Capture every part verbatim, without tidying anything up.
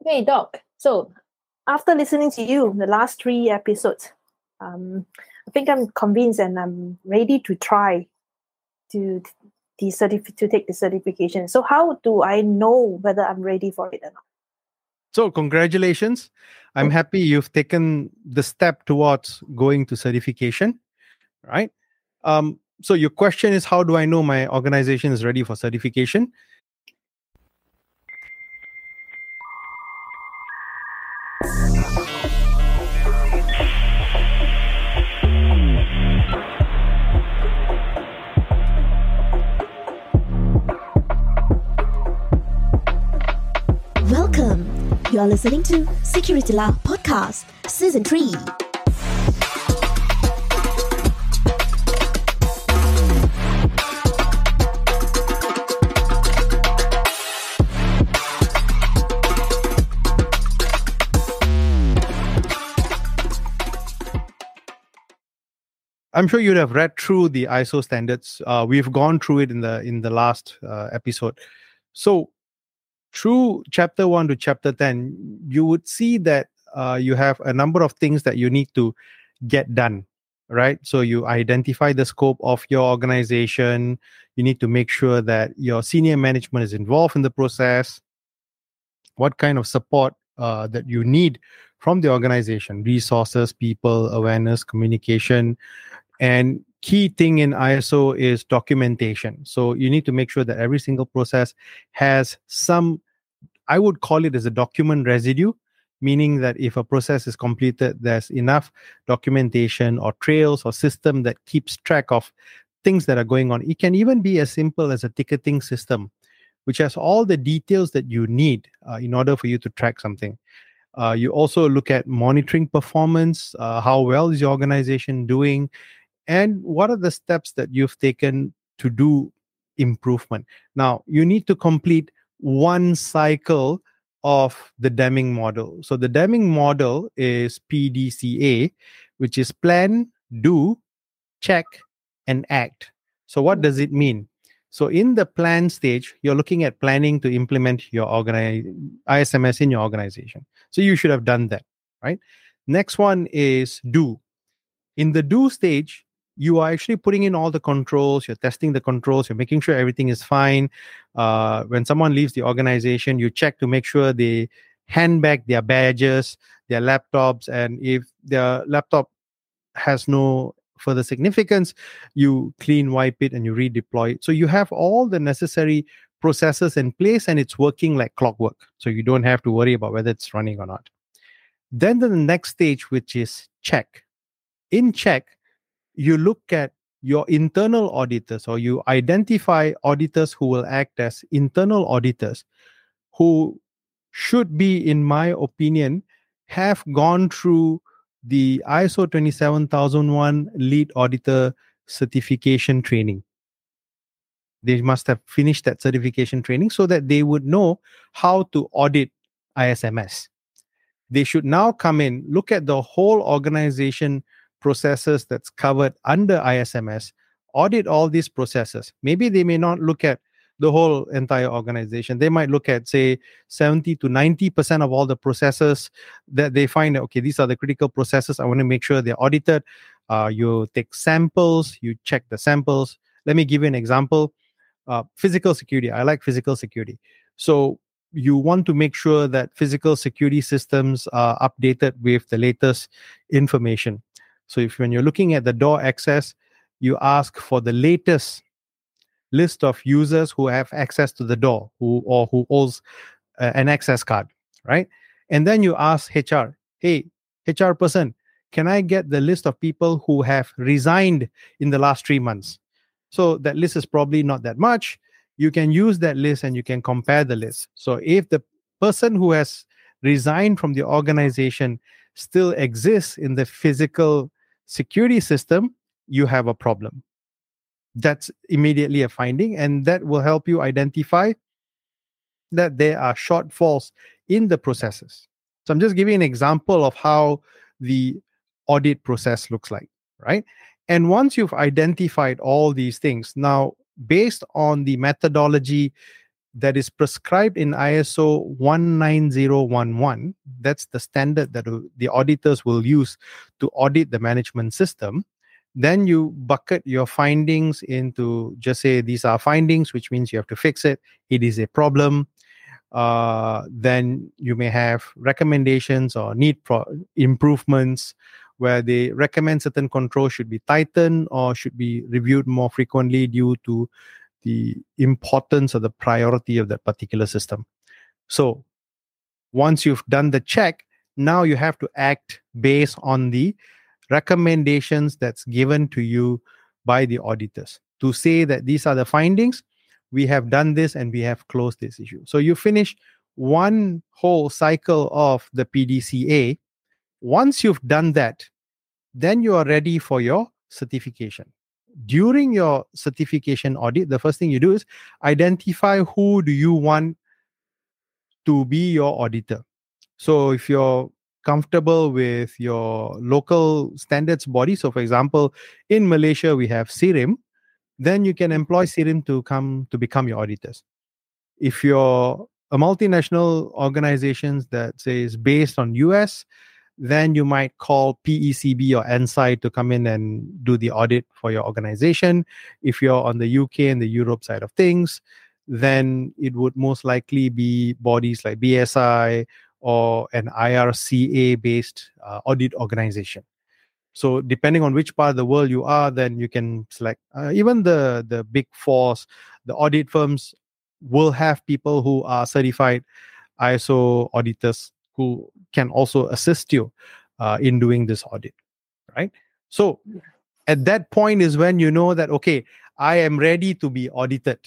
Hey, Doc. So, after listening to you, the last three episodes, um, I think I'm convinced and I'm ready to try to the certif- to take the certification. So, how do I know whether I'm ready for it or not? So, congratulations. I'm happy you've taken the step towards going to certification, right? Um, so, your question is, how do I know my organization is ready for certification? Welcome. You are listening to Security Law Podcast, Season three. I'm sure you'd have read through the I S O standards. Uh, we've gone through it in the in the last uh, episode. So, through chapter one to chapter ten, you would see that uh, you have a number of things that you need to get done, right? So you identify the scope of your organization. You need to make sure that your senior management is involved in the process. What kind of support uh, that you need from the organization: resources, people, awareness, communication. And key thing in I S O is documentation. So you need to make sure that every single process has some, I would call it as a document residue, meaning that if a process is completed, there's enough documentation or trails or system that keeps track of things that are going on. It can even be as simple as a ticketing system, which has all the details that you need uh, in order for you to track something. Uh, you also look at monitoring performance, uh, how well is your organization doing, and what are the steps that you've taken to do improvement. Now, you need to complete one cycle of the Deming model. So the Deming model is P D C A, which is plan, do, check, and act. So what does it mean? So in the plan stage, you're looking at planning to implement your organi- I S M S in your organization. So you should have done that, right? Next one is do. In the do stage, you are actually putting in all the controls, you're testing the controls, you're making sure everything is fine. Uh, when someone leaves the organization, you check to make sure they hand back their badges, their laptops, and if their laptop has no further significance, you clean wipe it and you redeploy it. So you have all the necessary processes in place and it's working like clockwork. So you don't have to worry about whether it's running or not. Then the next stage, which is check. In check, you look at your internal auditors, or you identify auditors who will act as internal auditors, who should be, in my opinion, have gone through the I S O twenty-seven thousand one lead auditor certification training. They must have finished that certification training so that they would know how to audit I S M S. They should now come in, look at the whole organization processes that's covered under I S M S, audit all these processes. Maybe they may not look at the whole entire organization. They might look at, say, seventy to ninety percent of all the processes that they find, okay, these are the critical processes. I want to make sure they're audited. Uh, you take samples, you check the samples. Let me give you an example. Uh, physical security. I like physical security. So you want to make sure that physical security systems are updated with the latest information. So if when you're looking at the door access, you ask for the latest list of users who have access to the door, who or who holds uh, an access card, right? And then you ask H R, hey, H R person, can I get the list of people who have resigned in the last three months? So that list is probably not that much. You can use that list and you can compare the list. So if the person who has resigned from the organization still exists in the physical security system, you have a problem. That's immediately a finding, and that will help you identify that there are shortfalls in the processes. So I'm just giving an example of how the audit process looks like, right? And once you've identified all these things, now based on the methodology that is prescribed in I S O one nine zero one one, that's the standard that the auditors will use to audit the management system, then you bucket your findings into, just say these are findings, which means you have to fix it. It is a problem. Uh, then you may have recommendations or need pro- improvements, where they recommend certain controls should be tightened or should be reviewed more frequently due to the importance or the priority of that particular system. So once you've done the check, now you have to act based on the recommendations that's given to you by the auditors to say that these are the findings, we have done this and we have closed this issue. So you finish one whole cycle of the P D C A. Once you've done that, then you are ready for your certification. During your certification audit, the first thing you do is identify who do you want to be your auditor. So if you're comfortable with your local standards body, so for example, in Malaysia, we have SIRIM, then you can employ SIRIM to come to become your auditors. If you're a multinational organization that says based on U S, then you might call P E C B or N S I to come in and do the audit for your organization. If you're on the U K and the Europe side of things, then it would most likely be bodies like B S I or an I R C A-based uh, audit organization. So depending on which part of the world you are, then you can select. Uh, even the, the big fours, the audit firms will have people who are certified I S O auditors who can also assist you uh, in doing this audit, right? So at that point is when you know that, okay, I am ready to be audited.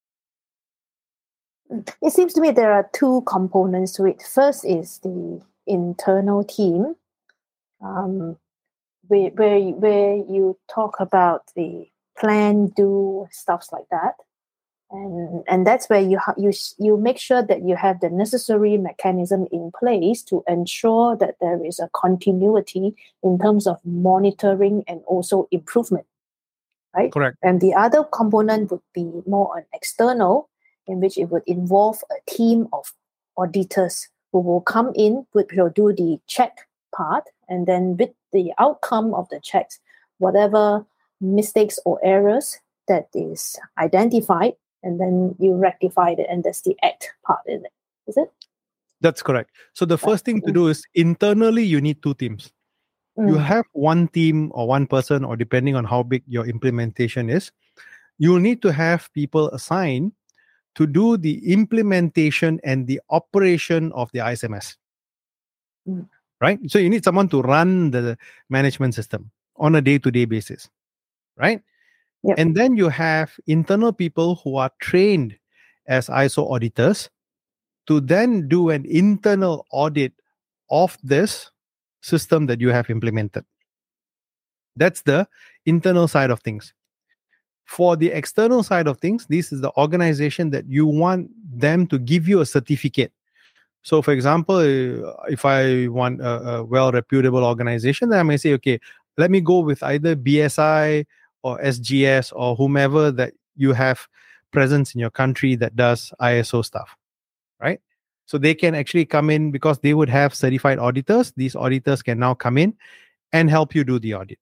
It seems to me there are two components to it. First is the internal team, um, where, where, where you talk about the plan, do, stuff like that. And and that's where you ha- you you make sure that you have the necessary mechanism in place to ensure that there is a continuity in terms of monitoring and also improvement, right? Correct. And the other component would be more an external, in which it would involve a team of auditors who will come in, which will do the check part, and then with the outcome of the checks, whatever mistakes or errors that is identified, and then you rectify it, and that's the act part in it. Is it? That's correct. So the first thing to do is internally, you need two teams. Mm. You have one team or one person, or depending on how big your implementation is, you'll need to have people assigned to do the implementation and the operation of the I S M S. Mm. Right? So you need someone to run the management system on a day-to-day basis. Right? Yep. And then you have internal people who are trained as I S O auditors to then do an internal audit of this system that you have implemented. That's the internal side of things. For the external side of things, this is the organization that you want them to give you a certificate. So, for example, if I want a, a well-reputable organization, then I may say, okay, let me go with either B S I or S G S or whomever that you have presence in your country that does I S O stuff, right? So they can actually come in because they would have certified auditors. These auditors can now come in and help you do the audit.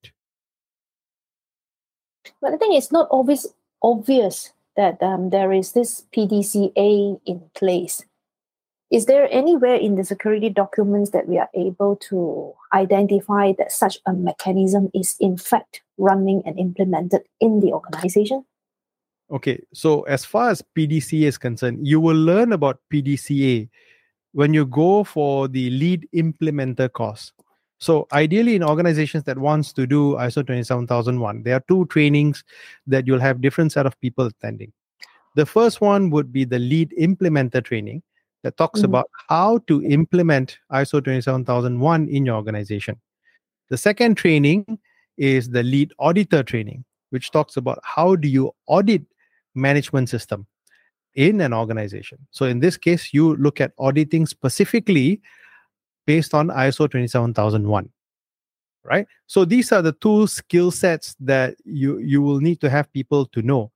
But I think it's not always obvious that um, there is this P D C A in place. Is there anywhere in the security documents that we are able to identify that such a mechanism is in fact running and implemented in the organization? Okay, so as far as P D C A is concerned, you will learn about P D C A when you go for the lead implementer course. So ideally in organizations that wants to do I S O twenty-seven thousand one, there are two trainings that you'll have different set of people attending. The first one would be the lead implementer training that talks mm-hmm. about how to implement I S O twenty-seven thousand one in your organization. The second training is the lead auditor training, which talks about how do you audit management system in an organization. So in this case, you look at auditing specifically based on I S O twenty-seven thousand one, right? So these are the two skill sets that you, you will need to have people to know.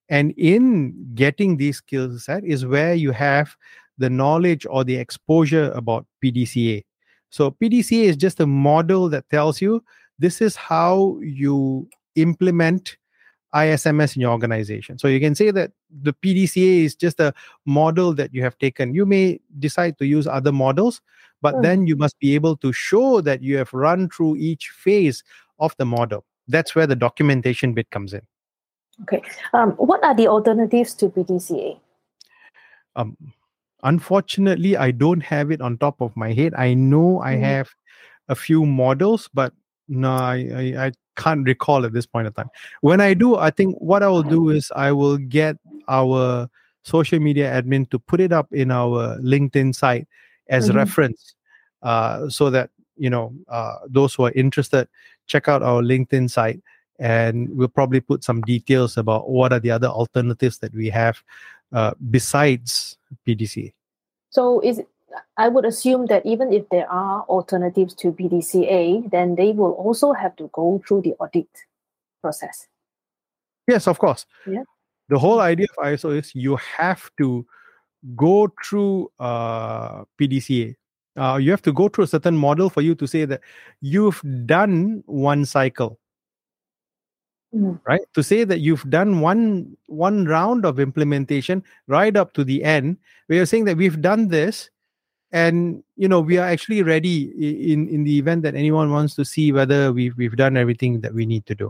And in getting these skill set is where you have the knowledge or the exposure about P D C A. So P D C A is just a model that tells you this is how you implement I S M S in your organization. So you can say that the P D C A is just a model that you have taken. You may decide to use other models, but Mm. then you must be able to show that you have run through each phase of the model. That's where the documentation bit comes in. Okay. Um, what are the alternatives to P D C A? Um, unfortunately, I don't have it on top of my head. I know I Mm. have a few models, but no, I, I, I can't recall at this point of time. When I do, I think what I will do is I will get our social media admin to put it up in our LinkedIn site as Mhm. reference, uh, so that you know uh, those who are interested check out our LinkedIn site, and we'll probably put some details about what are the other alternatives that we have uh, besides P D C A. So is it, I would assume that even if there are alternatives to P D C A, then they will also have to go through the audit process. Yes, of course. Yeah. The whole idea of I S O is you have to go through uh, P D C A. Uh, you have to go through a certain model for you to say that you've done one cycle, Mm. right? To say that you've done one one round of implementation right up to the end, where you're saying that we've done this, and you know we are actually ready i- in in the event that anyone wants to see whether we've we've done everything that we need to do.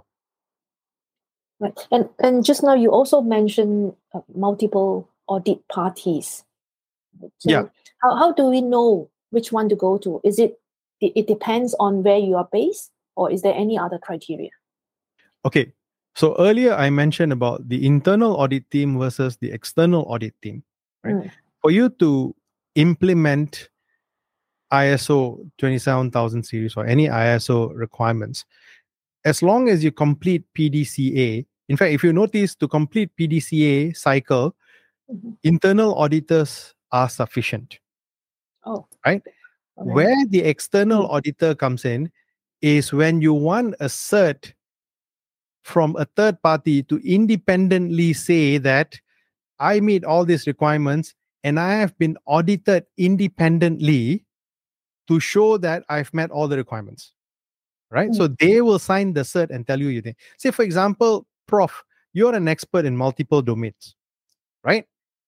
Right. And and just now you also mentioned uh, multiple audit parties. So Yeah. how, how do we know which one to go to? Is it it it depends on where you are based, or is there any other criteria? Okay. So earlier I mentioned about the internal audit team versus the external audit team, right? Mm. For you to implement I S O twenty-seven thousand series or any I S O requirements, as long as you complete P D C A, in fact, if you notice, to complete P D C A cycle, Mhm. internal auditors are sufficient, Oh, right? okay. Where the external Mm. auditor comes in is when you want a cert from a third party to independently say that I meet all these requirements and I have been audited independently to show that I've met all the requirements, right? So they will sign the cert and tell you you think. Say, for example, Prof, you're an expert in multiple domains, right?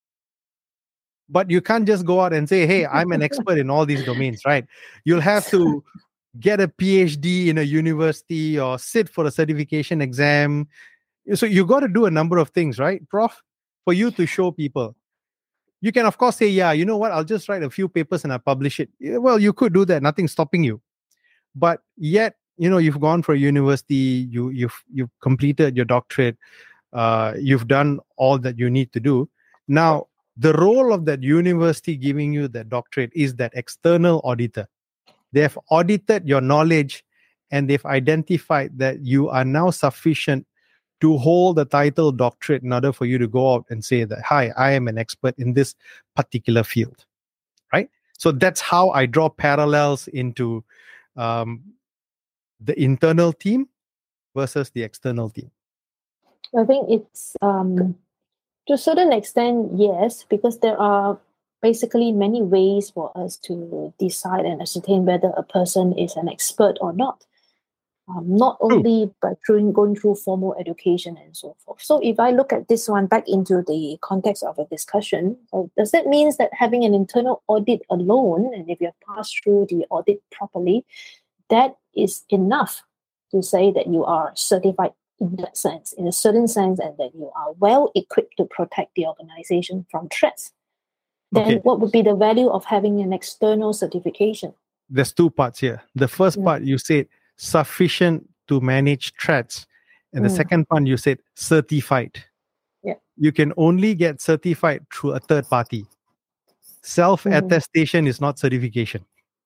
But you can't just go out and say, hey, I'm an expert in all these domains, right? You'll have to get a PhD in a university or sit for a certification exam. So you got to do a number of things, right, Prof, for you to show people. You can, of course, say, yeah, you know what, I'll just write a few papers and I'll publish it. Yeah, well, you could do that. Nothing's stopping you. But yet, you know, you've gone for a university, you, you've you've completed your doctorate, uh, you've done all that you need to do. Now, the role of that university giving you that doctorate is that external auditor. They have audited your knowledge and they've identified that you are now sufficient to hold the title doctorate in order for you to go out and say that, hi, I am an expert in this particular field, right? So that's how I draw parallels into um, the internal team versus the external team. I think it's um, to a certain extent, yes, because there are basically many ways for us to decide and ascertain whether a person is an expert or not. Um, not only by through, going through formal education and so forth. So if I look at this one back into the context of a discussion, uh, does that mean that having an internal audit alone, and if you have passed through the audit properly, that is enough to say that you are certified in that sense, in a certain sense, and that you are well equipped to protect the organization from threats? Then Okay. what would be the value of having an external certification? There's two parts here. The first Mm. part, you said sufficient to manage threats. And the Mm. second part, you said certified. Yeah. You can only get certified through a third party. Self-attestation is not certification.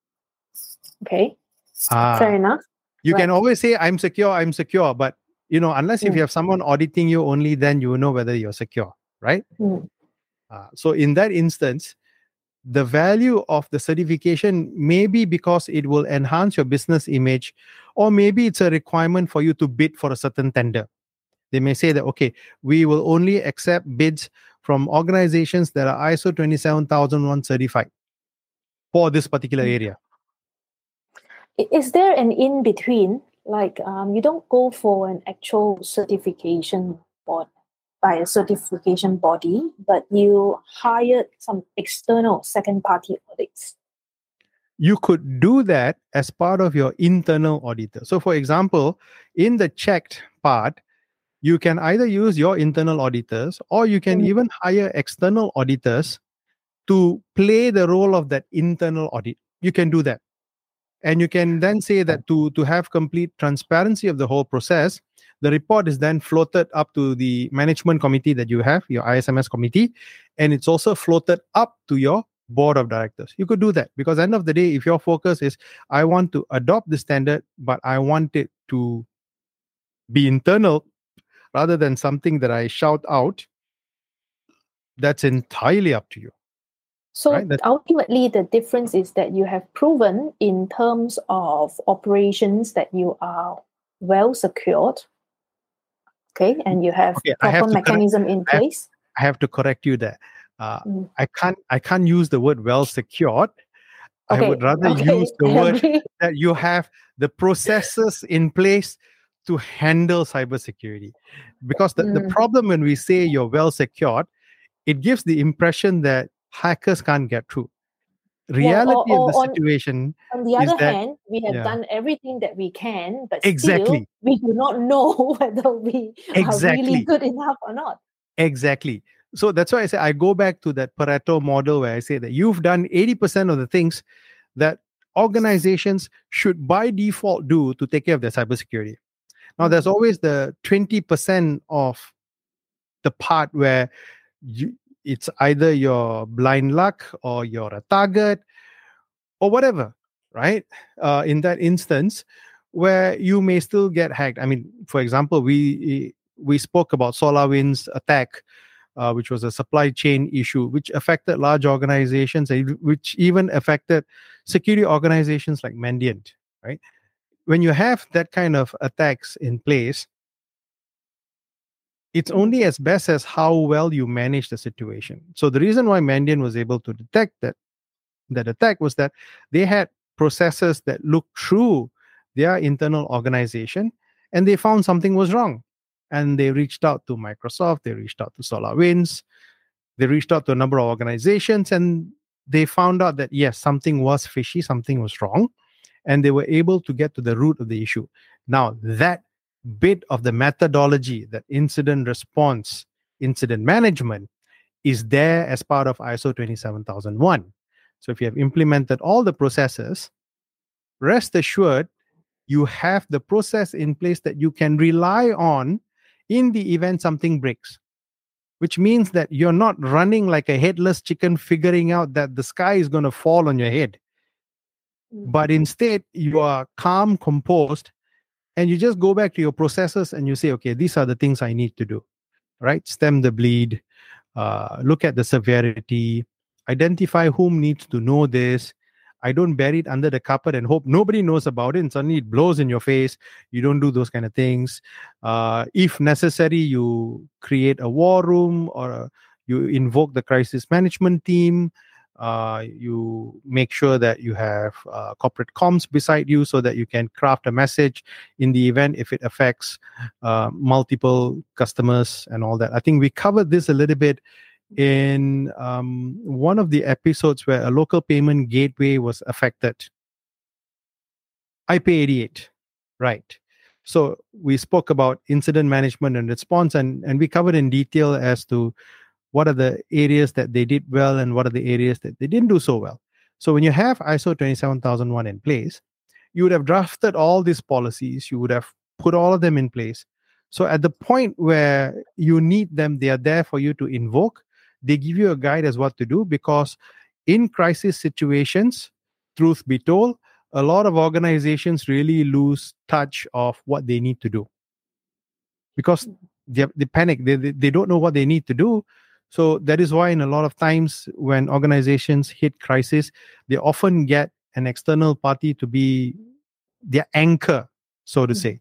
Okay, Ah, fair enough. you can Right. always say, I'm secure, I'm secure. But, you know, unless if Mm. you have someone auditing you, only then you will know whether you're secure, right? Mm. Uh, so in that instance, the value of the certification may be because it will enhance your business image, or maybe it's a requirement for you to bid for a certain tender. They may say that, okay, we will only accept bids from organizations that are I S O twenty-seven thousand one certified for this particular area. I- Is there an in between? Like um, you don't go for an actual certification board by a certification body, but you hired some external second party audits. You could do that as part of your internal auditor. So, for example, in the checked part, you can either use your internal auditors or you can Mhm. even hire external auditors to play the role of that internal audit. You can do that. And you can then say that to, to have complete transparency of the whole process, the report is then floated up to the management committee that you have, your I S M S committee, and it's also floated up to your board of directors. You could do that because at the end of the day, if your focus is, I want to adopt the standard, but I want it to be internal rather than something that I shout out, that's entirely up to you. So Right, that- ultimately, the difference is that you have proven in terms of operations that you are well secured, okay, and you have Okay, I have proper to correct- mechanism in I have- place. I have to correct you there. Uh, Mm. I can't I can't use the word well secured. I Okay, would rather okay, use the I word agree. that you have the processes in place to handle cybersecurity. Because the, the Mm. problem when we say you're well secured, it gives the impression that hackers can't get through. Reality or- or of the on- situation On the is other that hand, we have yeah. done everything that we can, but Exactly. still, we do not know whether we are Exactly. really good enough or not. Exactly. So that's why I say I go back to that Pareto model where I say that you've done eighty percent of the things that organizations should by default do to take care of their cybersecurity. Now, there's Mm. always the twenty percent of the part where you, it's either your blind luck or you're a target or whatever, right? Uh, in that instance, where you may still get hacked. I mean, for example, we we spoke about SolarWinds attack, uh, which was a supply chain issue, which affected large organizations, and which even affected security organizations like Mandiant, right? When you have that kind of attacks in place, it's only as best as how well you manage the situation. So the reason why Mandiant was able to detect that that attack was that they had processes that looked through their internal organization and they found something was wrong. And they reached out to Microsoft, they reached out to SolarWinds, they reached out to a number of organizations, and they found out that yes, something was fishy, something was wrong, and they were able to get to the root of the issue. Now, that bit of the methodology, that incident response, incident management, is there as part of I S O twenty-seven thousand one. So if you have implemented all the processes, rest assured you have the process in place that you can rely on in the event something breaks, which means that you're not running like a headless chicken figuring out that the sky is going to fall on your head. But instead, you are calm, composed, and you just go back to your processes and you say, okay, these are the things I need to do, right? Stem the bleed, uh, look at the severity, identify whom needs to know this. I don't bury it under the carpet and hope nobody knows about it and suddenly it blows in your face. You don't do those kind of things. Uh, if necessary, you create a war room or a, you invoke the crisis management team. Uh, you make sure that you have uh, corporate comms beside you so that you can craft a message in the event if it affects uh, multiple customers and all that. I think we covered this a little bit in um, one of the episodes where a local payment gateway was affected. I P eighty-eight, right? So we spoke about incident management and response, and, and we covered in detail as to what are the areas that they did well and what are the areas that they didn't do so well. So when you have I S O twenty-seven thousand one in place, you would have drafted all these policies, you would have put all of them in place. So at the point where you need them, they are there for you to invoke. They give you a guide as what to do, because in crisis situations, truth be told, a lot of organizations really lose touch of what they need to do because they, they panic. They, they, they don't know what they need to do. So that is why in a lot of times when organizations hit crisis, they often get an external party to be their anchor, so to say,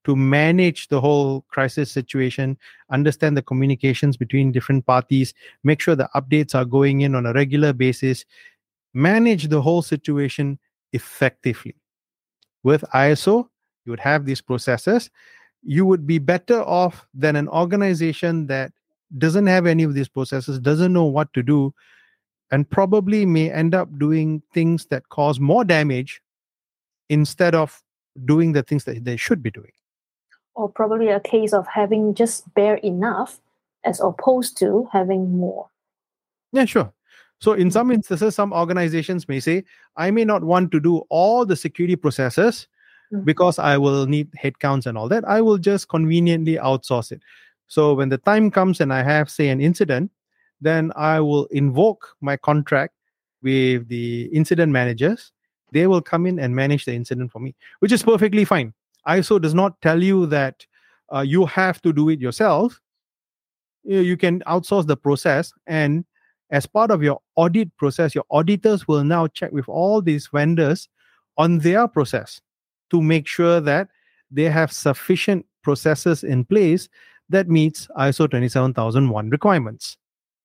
to manage the whole crisis situation, understand the communications between different parties, make sure the updates are going in on a regular basis, manage the whole situation effectively. With I S O, you would have these processes. You would be better off than an organization that doesn't have any of these processes, doesn't know what to do, and probably may end up doing things that cause more damage instead of doing the things that they should be doing. Or probably a case of having just bare enough as opposed to having more. Yeah, sure. So in some instances, some organizations may say, I may not want to do all the security processes mm-hmm. because I will need headcounts and all that. I will just conveniently outsource it. So when the time comes and I have, say, an incident, then I will invoke my contract with the incident managers. They will come in and manage the incident for me, which is perfectly fine. I S O does not tell you that uh, you have to do it yourself. You, you can outsource the process, and as part of your audit process, your auditors will now check with all these vendors on their process to make sure that they have sufficient processes in place that meets I S O twenty-seven thousand one requirements.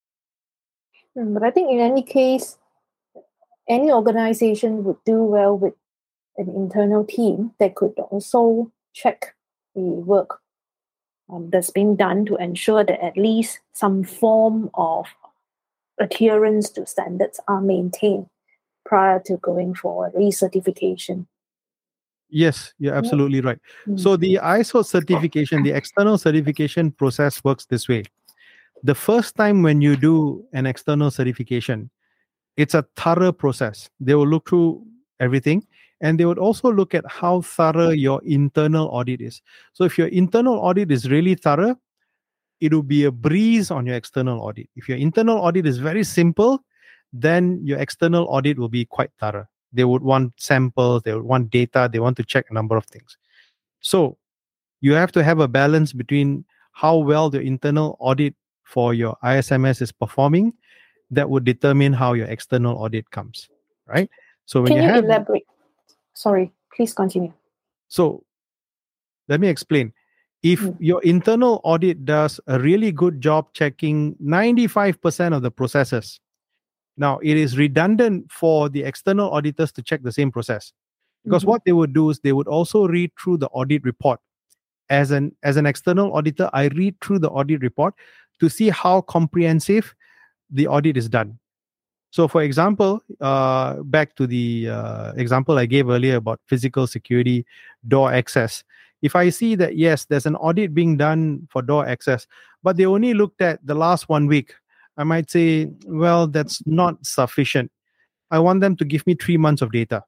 But I think in any case, any organization would do well with an internal team that could also check the work um, that's being done to ensure that at least some form of adherence to standards are maintained prior to going for a recertification. Yes, you're absolutely yeah. right. Mm-hmm. So the I S O certification, the external certification process works this way. The first time when you do an external certification, it's a thorough process. They will look through everything, and they would also look at how thorough your internal audit is. So if your internal audit is really thorough, it will be a breeze on your external audit. If your internal audit is very simple, then your external audit will be quite thorough. They would want samples, they would want data, they want to check a number of things. So you have to have a balance between how well the internal audit for your I S M S is performing. That would determine how your external audit comes, right? So when Can you, you have, elaborate? Sorry, please continue. So let me explain. If mm. your internal audit does a really good job checking ninety-five percent of the processes, now it is redundant for the external auditors to check the same process. Because mm-hmm. what they would do is they would also read through the audit report. As an, as an external auditor, I read through the audit report to see how comprehensive the audit is done. So for example, uh, back to the uh, example I gave earlier about physical security, door access. If I see that, yes, there's an audit being done for door access, but they only looked at the last one week, I might say, well, that's not sufficient. I want them to give me three months of data,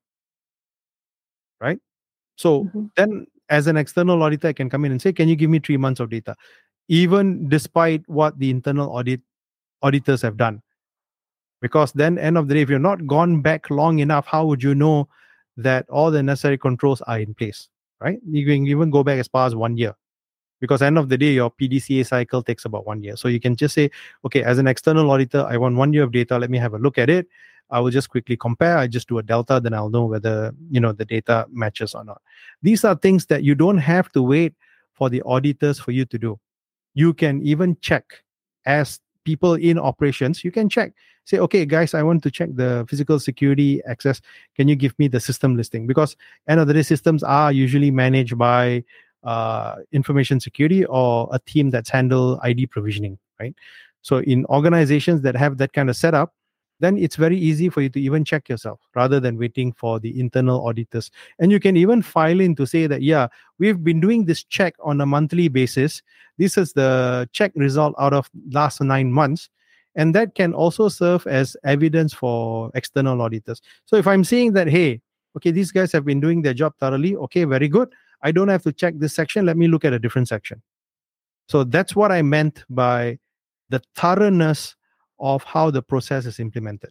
right? So mm-hmm. then as an external auditor, I can come in and say, can you give me three months of data? Even despite what the internal audit auditors have done. Because then, end of the day, if you're not gone back long enough, how would you know that all the necessary controls are in place, right? You can even go back as far as one year. Because end of the day, your P D C A cycle takes about one year. So you can just say, okay, as an external auditor, I want one year of data. Let me have a look at it. I will just quickly compare. I just do a delta, then I'll know whether, you know, the data matches or not. These are things that you don't have to wait for the auditors for you to do. You can even check as people in operations. You can check. Say, okay, guys, I want to check the physical security access. Can you give me the system listing? Because end of the day, systems are usually managed by uh, information security or a team that's handle I D provisioning, right? So in organizations that have that kind of setup, then it's very easy for you to even check yourself rather than waiting for the internal auditors. And you can even file in to say that, yeah, we've been doing this check on a monthly basis. This is the check result out of last nine months. And that can also serve as evidence for external auditors. So if I'm seeing that, hey, okay, these guys have been doing their job thoroughly. Okay, very good. I don't have to check this section. Let me look at a different section. So that's what I meant by the thoroughness of how the process is implemented.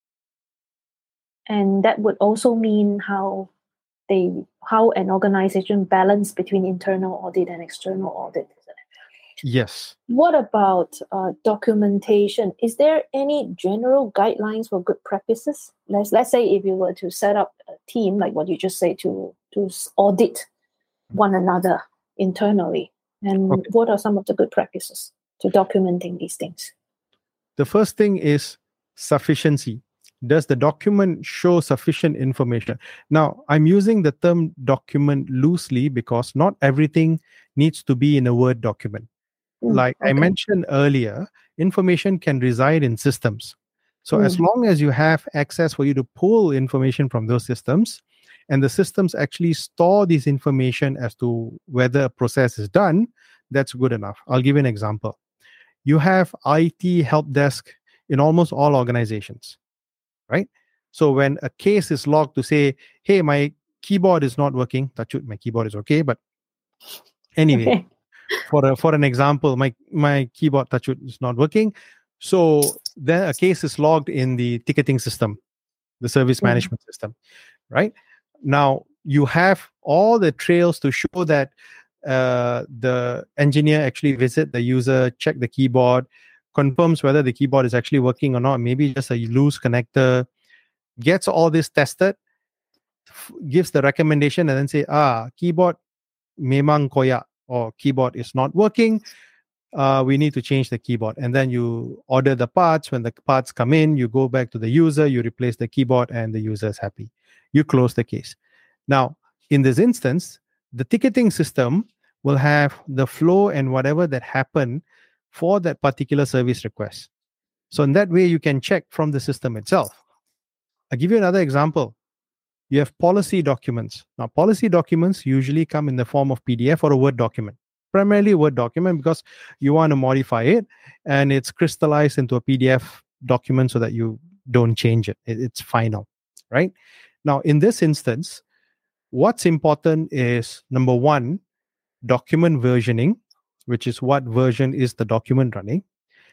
And that would also mean how they, how an organization balance between internal audit and external audit. Yes. What about uh, documentation? Is there any general guidelines for good practices? Let's let's say if you were to set up a team, like what you just said, to to audit one another, internally? And Okay. what are some of the good practices to documenting these things? The first thing is sufficiency. Does the document show sufficient information? Now, I'm using the term document loosely because not everything needs to be in a Word document. Mm, Like I okay. mentioned earlier, information can reside in systems. So as Mm. long as you have access for you to pull information from those systems, and the systems actually store this information as to whether a process is done, that's good enough. I'll give you an example. You have I T help desk in almost all organizations, right? So when a case is logged to say, hey, my keyboard is not working, touch wood, my keyboard is okay, but anyway, Okay. for a, for an example, my my keyboard touch wood is not working. So then a case is logged in the ticketing system, the service Mm. management system, right? Now you have all the trails to show that uh, the engineer actually visit the user, check the keyboard, confirms whether the keyboard is actually working or not, maybe just a loose connector, gets all this tested, f- gives the recommendation, and then say, ah, keyboard memang koyak, or keyboard is not working. Uh, we need to change the keyboard. And then you order the parts. When the parts come in, you go back to the user, you replace the keyboard, and the user is happy. You close the case. Now, in this instance, the ticketing system will have the flow and whatever that happened for that particular service request. So in that way, you can check from the system itself. I'll give you another example. You have policy documents. Now, policy documents usually come in the form of P D F or a Word document, primarily a Word document because you want to modify it and it's crystallized into a P D F document so that you don't change it. It- It's final, right? Now, in this instance, what's important is number one, document versioning, which is what version is the document running.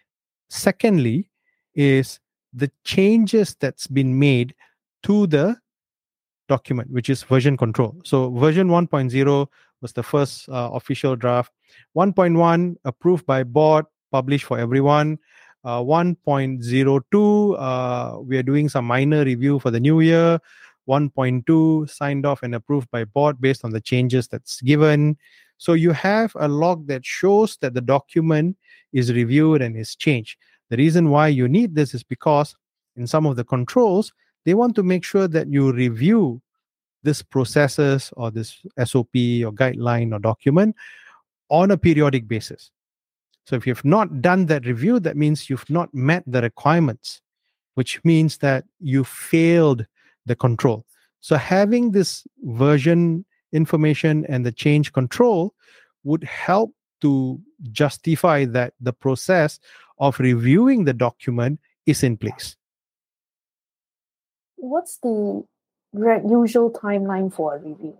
Secondly, is the changes that's been made to the document, which is version control. So version one point oh was the first uh, official draft. one point one approved by board, published for everyone. Uh, one point oh two, uh, we are doing some minor review for the new year. one point two signed off and approved by board based on the changes that's given. So you have a log that shows that the document is reviewed and is changed. The reason why you need this is because in some of the controls, they want to make sure that you review this processes or this S O P or guideline or document on a periodic basis. So if you've not done that review, that means you've not met the requirements, which means that you failed the control. So having this version information and the change control would help to justify that the process of reviewing the document is in place. What's the re- usual timeline for a review?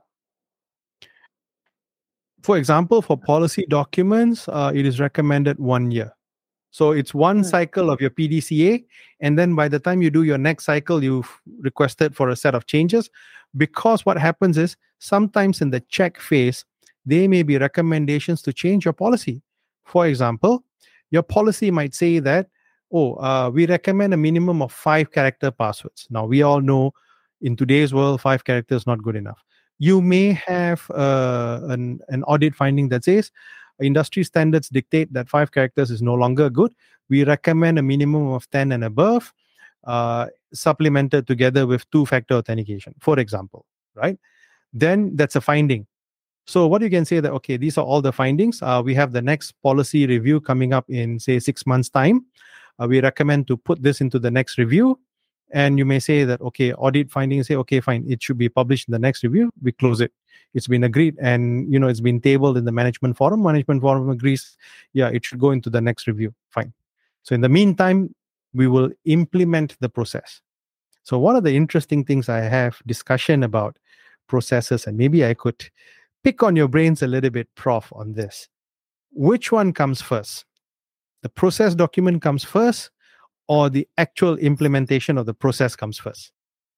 For example, for policy documents, uh, it is recommended one year. So it's one Mm. cycle of your P D C A, and then by the time you do your next cycle, you've requested for a set of changes. Because what happens is sometimes in the check phase, there may be recommendations to change your policy. For example, your policy might say that, oh, uh, we recommend a minimum of five character passwords. Now, we all know in today's world, five characters is not good enough. You may have uh, an, an audit finding that says, industry standards dictate that five characters is no longer good. We recommend a minimum of ten and above, uh, supplemented together with two-factor authentication, for example, right? Then that's a finding. So what you can say that, okay, these are all the findings. Uh, we have the next policy review coming up in, say, six months' time. Uh, we recommend to put this into the next review. And you may say that, okay, audit findings say, okay, fine, it should be published in the next review. We close it. It's been agreed, and you know it's been tabled in the management forum. Management forum agrees, yeah, it should go into the next review. Fine. So in the meantime, we will implement the process. So one of the interesting things I have discussion about processes, and maybe I could pick on your brains a little bit, Prof, on this. Which one comes first? The process document comes first, or the actual implementation of the process comes first?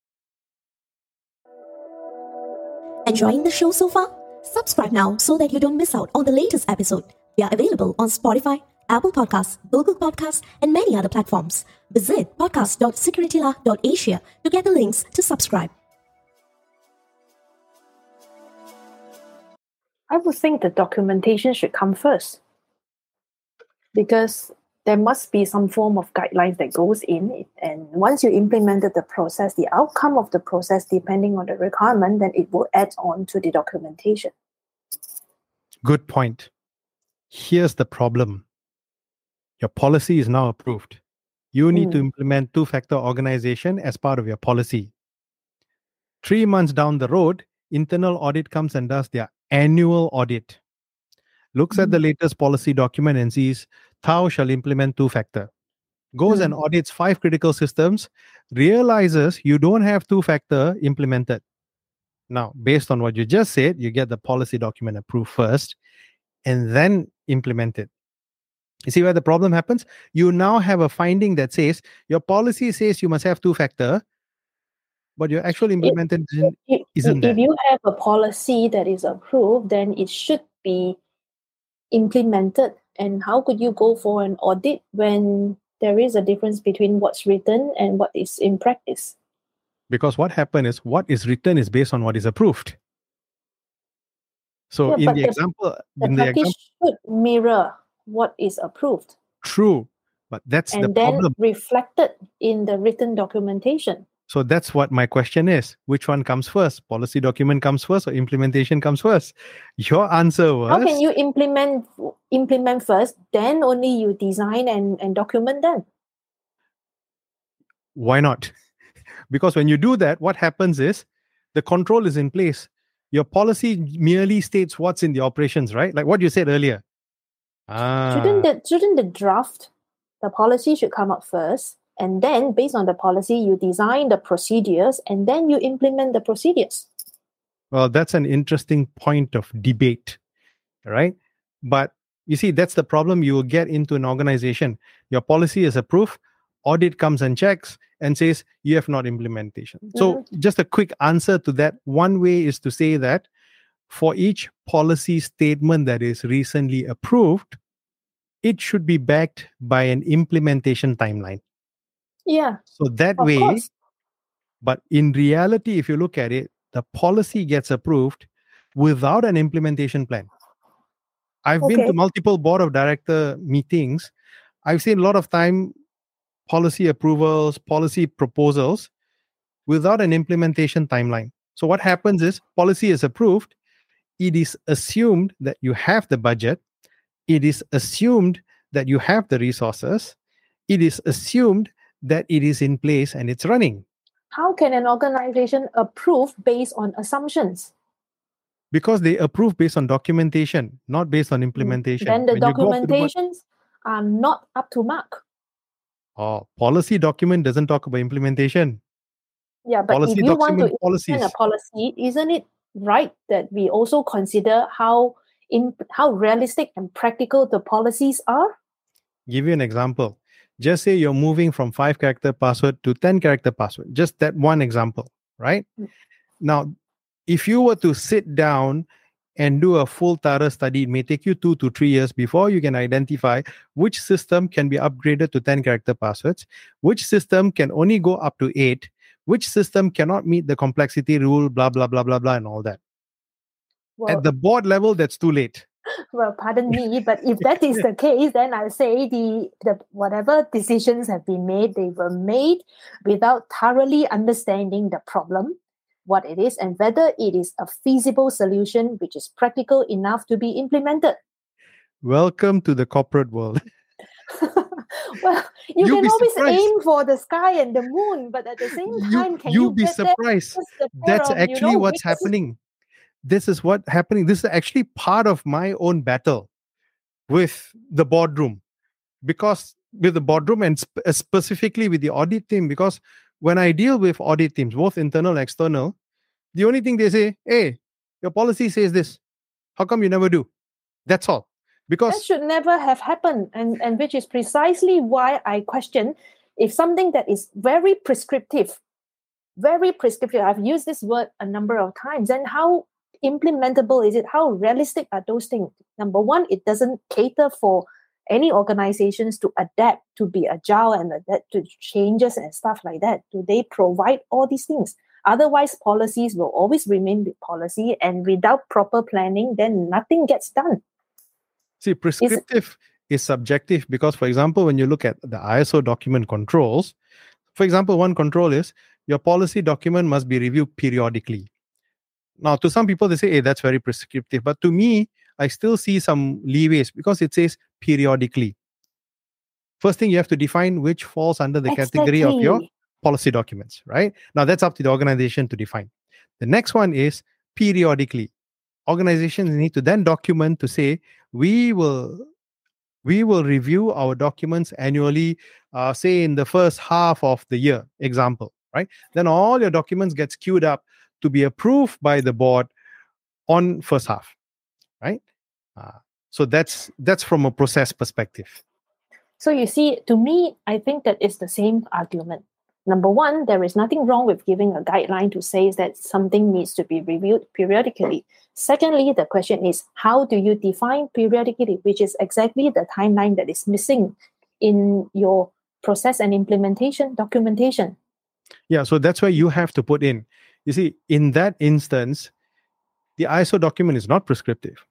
Enjoying the show so far? Subscribe now so that you don't miss out on the latest episode. We are available on Spotify, Apple Podcasts, Google Podcasts, and many other platforms. Visit podcast dot securityla dot asia to get the links to subscribe. I would think the documentation should come first, because there must be some form of guidelines that goes in. And once you implemented the process, the outcome of the process, depending on the requirement, then it will add on to the documentation. Good point. Here's the problem. Your policy is now approved. You need Mm. to implement two-factor organization as part of your policy. Three months down the road, internal audit comes and does their annual audit. Looks at the latest policy document and sees Tao shall implement two-factor. Goes Mm. and audits five critical systems, realizes you don't have two-factor implemented. Now, based on what you just said, you get the policy document approved first and then implement it. You see where the problem happens? You now have a finding that says your policy says you must have two-factor, but your actual implementation If, isn't if there. you have a policy that is approved, then it should be implemented. And how could you go for an audit when there is a difference between what's written and what is in practice? Because what happened is what is written is based on what is approved. So Yeah, in but the the- example, The in the practice example, should mirror what is approved true, but that's the and then problem. reflected in the written documentation. So that's what my question is. Which one comes first? Policy document comes first or implementation comes first? Your answer was... How can you implement implement first, then only you design and, and document them? Why not? Because when you do that, what happens is the control is in place. Your policy merely states what's in the operations, right? Like what you said earlier. Ah, Shouldn't the shouldn't the draft, the policy should come up first, and then based on the policy, you design the procedures and then you implement the procedures. well, that's an interesting point of debate, right? But you see, that's the problem you will get into an organization. Your policy is approved, audit comes and checks and says you have not implementation. So just a quick answer to that. One way is to say that for each policy statement that is recently approved, it should be backed by an implementation timeline. Yeah, So that of way, course. but in reality, if you look at it, the policy gets approved without an implementation plan. I've been Okay. to multiple board of director meetings. I've seen a lot of time policy approvals, policy proposals without an implementation timeline. So what happens is policy is approved. It is assumed that you have the budget. It is assumed that you have the resources. It is assumed that it is in place and it's running. How can an organization approve based on assumptions? Because they approve based on documentation, not based on implementation. Then the When you go up to the board- documentations are not up to mark. Oh, policy document doesn't talk about implementation. Yeah, but Policy if you want to document policies. implement a policy, isn't it right that we also consider how in how realistic and practical the policies are? Give you an example. Just say you're moving from five character password to ten character password. Just that one example, right? Mm. Now, if you were to sit down and do a full thorough study, it may take you two to three years before you can identify which system can be upgraded to ten character passwords, which system can only go up to eight, which system cannot meet the complexity rule, blah, blah, blah, blah, blah, and all that. Well, At the board level, that's too late. well, pardon me, but if that is the case, then I say the, the whatever decisions have been made, they were made without thoroughly understanding the problem, what it is, and whether it is a feasible solution which is practical enough to be implemented. Welcome to the corporate world. Well, you You'll can be always surprised. aim for the sky and the moon, but at the same time, you, can you'll you be get there? surprised. Just the That's pair of, you actually know, what's wings. happening. This is what happening. This is actually part of my own battle with the boardroom, because with the boardroom and sp- uh, specifically with the audit team, because when I deal with audit teams, both internal and external, the only thing they say, hey, your policy says this. How come you never do? That's all. That Because should never have happened, and, and which is precisely why I question if something that is very prescriptive, very prescriptive, I've used this word a number of times, and how implementable is it? How realistic are those things? Number one, it doesn't cater for any organizations to adapt, to be agile and adapt to changes and stuff like that. Do they provide all these things? Otherwise, policies will always remain the policy, and without proper planning, then nothing gets done. See, prescriptive is, is subjective because, for example, when you look at the I S O document controls, for example, one control is your policy document must be reviewed periodically. Now, to some people, they say, hey, that's very prescriptive. But to me, I still see some leeways because it says periodically. First thing, you have to define which falls under the Exactly. category of your policy documents, right? Now, that's up to the organization to define. The next one is periodically. Organizations need to then document to say, we will we will review our documents annually, uh, say in the first half of the year, example, right? Then all your documents gets queued up to be approved by the board on first half, right? Uh, so that's that's from a process perspective. So you see, to me, I think that it's the same argument. Number one, there is nothing wrong with giving a guideline to say that something needs to be reviewed periodically. Secondly, the question is, how do you define periodically, which is exactly the timeline that is missing in your process and implementation documentation? Yeah, so that's where you have to put in. You see, in that instance, the I S O document is not prescriptive.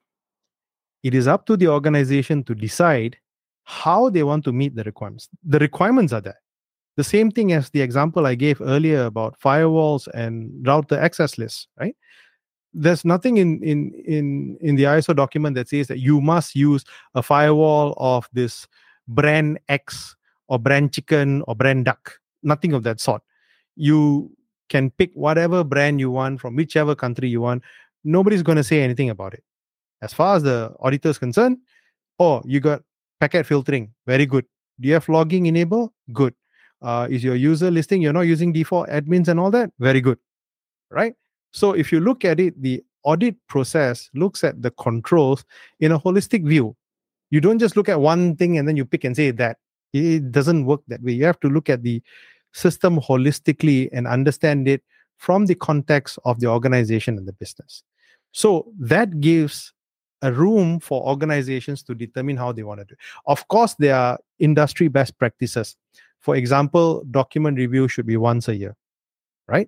It is up to the organization to decide how they want to meet the requirements. The requirements are there. The same thing as the example I gave earlier about firewalls and router access lists, right? There's nothing in, in, in, in the I S O document that says that you must use a firewall of this brand X or brand chicken or brand duck. Nothing of that sort. You can pick whatever brand you want from whichever country you want. Nobody's going to say anything about it. As far as the auditor is concerned, oh, you got packet filtering. Very good. Do you have logging enabled? Good. Uh, is your user listing, you're not using default admins and all that? Very good. Right? So if you look at it, the audit process looks at the controls in a holistic view. You don't just look at one thing and then you pick and say that. It doesn't work that way. You have to look at the system holistically and understand it from the context of the organization and the business. So that gives a room for organizations to determine how they want to do it. Of course, there are industry best practices. For example, document review should be once a year, right?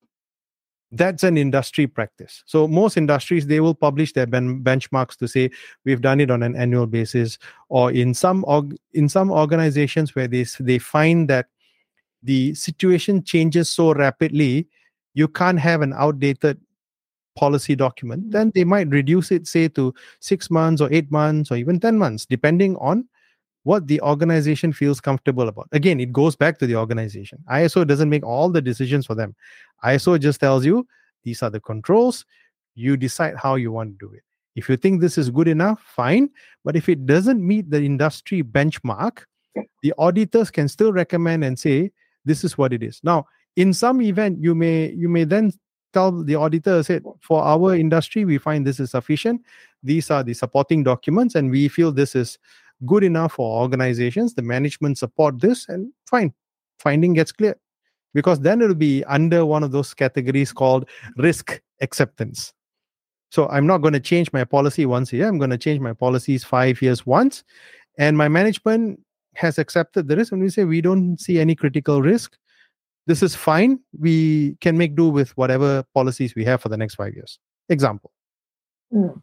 That's an industry practice. So most industries, they will publish their ben- benchmarks to say we've done it on an annual basis, or in some org- in some organizations where they they find that the situation changes so rapidly, you can't have an outdated policy document, then they might reduce it, say, to six months or eight months or even ten months, depending on what the organization feels comfortable about. Again, it goes back to the organization. I S O doesn't make all the decisions for them. I S O just tells you, these are the controls. You decide how you want to do it. If you think this is good enough, fine. But if it doesn't meet the industry benchmark, the auditors can still recommend and say, this is what it is. Now, in some event, you may you may then tell the auditor, said, for our industry, we find this is sufficient. These are the supporting documents, and we feel this is good enough for organizations. The management support this, and fine, finding gets clear. Because then it'll be under one of those categories called risk acceptance. So I'm not going to change my policy once a year. I'm going to change my policies five years once. And my management has accepted the risk, and we say we don't see any critical risk. This is fine. We can make do with whatever policies we have for the next five years. Example. Mm.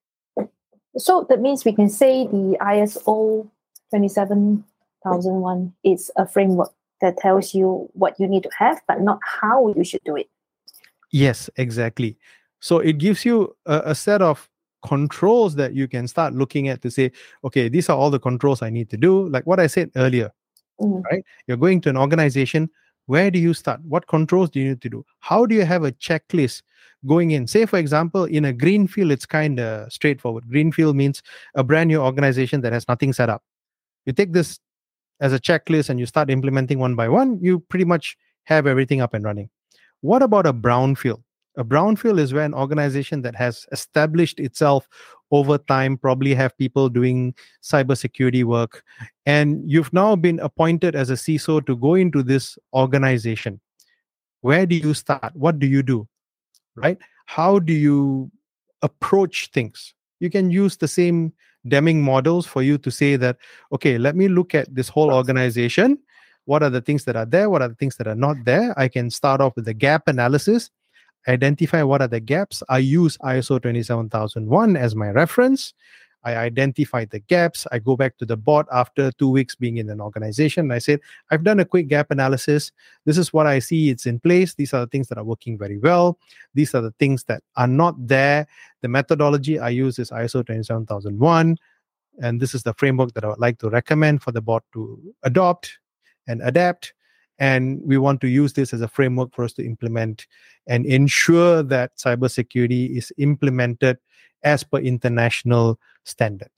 So that means we can say the I S O twenty-seven thousand one is a framework that tells you what you need to have, but not how you should do it. Yes, exactly. So it gives you a, a set of controls that you can start looking at to say, okay, these are all the controls I need to do. Like what I said earlier, mm. right? You're going to an organization. Where do you start? What controls do you need to do? How do you have a checklist going in? Say, for example, in a greenfield, it's kind of straightforward. Greenfield means a brand new organization that has nothing set up. You take this as a checklist and you start implementing one by one, you pretty much have everything up and running. What about a brownfield? A brownfield is where an organization that has established itself over time, probably have people doing cybersecurity work, and you've now been appointed as a C I S O to go into this organization. Where do you start? What do you do? Right? How do you approach things? You can use the same Deming models for you to say that, okay, let me look at this whole organization. what are the things that are there, what are the things that are not there. I can start off with the gap analysis, identify what are the gaps. I use I S O twenty-seven thousand one as my reference. I identify the gaps. I go back to the board after two weeks being in an organization. I said, I've done a quick gap analysis. This is what I see. It's in place. These are the things that are working very well. These are the things that are not there. The methodology I use is I S O twenty-seven thousand one. And this is the framework that I would like to recommend for the board to adopt and adapt. And we want to use this as a framework for us to implement and ensure that cybersecurity is implemented as per international standard.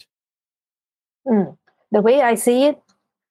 Mm. The way I see it,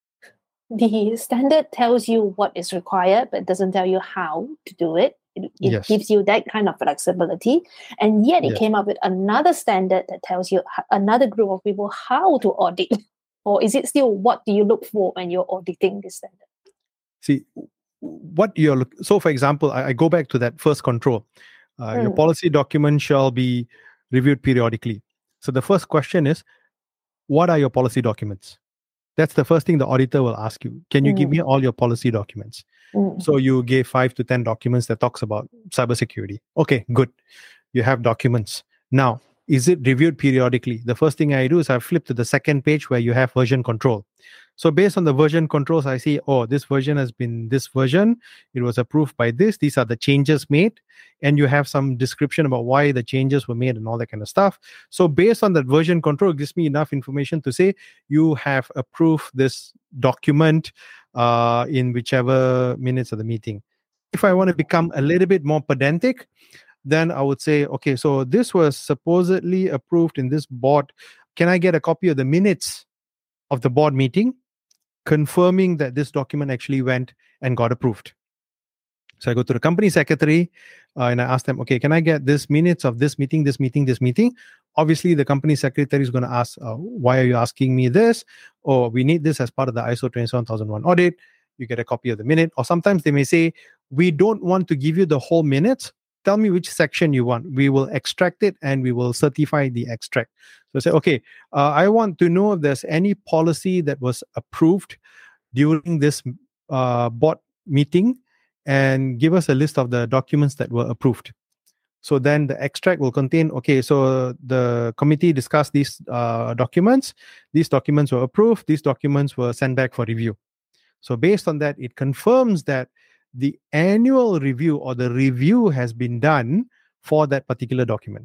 the standard tells you what is required, but doesn't tell you how to do it. It, it Yes. gives you that kind of flexibility. And yet it Yes. came up with another standard that tells you h- another group of people how to audit. Or is it still what do you look for when you're auditing this standard? See, what you're look- so for example, I, I go back to that first control. Uh, Your Mm. policy document shall be reviewed periodically. So the first question is, what are your policy documents? That's the first thing the auditor will ask you. Can you give Mm. me all your policy documents? Mm. So you gave five to ten documents that talks about cybersecurity. Okay, good. You have documents. Now, is it reviewed periodically? The first thing I do is I flip to the second page where you have version control. So based on the version controls, I see, oh, this version has been this version. It was approved by this. These are the changes made. And you have some description about why the changes were made and all that kind of stuff. So based on that version control, it gives me enough information to say you have approved this document uh, in whichever minutes of the meeting. If I want to become a little bit more pedantic, then I would say, okay, so this was supposedly approved in this board. Can I get a copy of the minutes of the board meeting confirming that this document actually went and got approved? So I go to the company secretary uh, and I ask them, okay, can I get this minutes of this meeting, this meeting, this meeting? Obviously, the company secretary is going to ask, uh, why are you asking me this? Or we need this as part of the I S O twenty-seven thousand one audit. You get a copy of the minute. Or sometimes they may say, we don't want to give you the whole minutes. Tell me which section you want. We will extract it and we will certify the extract. So I say, okay, uh, I want to know if there's any policy that was approved during this uh, board meeting and give us a list of the documents that were approved. So then the extract will contain, okay, so the committee discussed these uh, documents. These documents were approved. These documents were sent back for review. So based on that, it confirms that the annual review or the review has been done for that particular document.